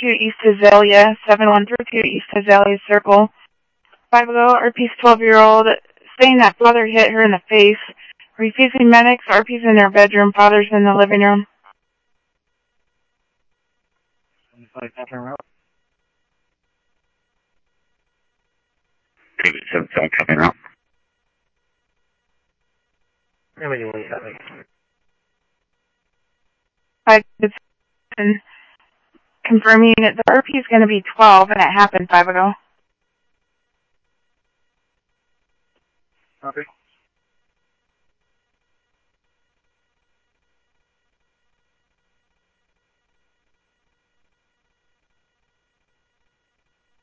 East Azalea, 7132 East Azalea Circle. 5 ago, RP's 12-year-old, saying that father hit her in the face. Refusing medics, RP's in their bedroom, father's in the living room. 75 Catherine Road. 77 Catherine Road. How many want you? 5 and confirming that the RP is going to be 12, and it happened 5 ago. Copy.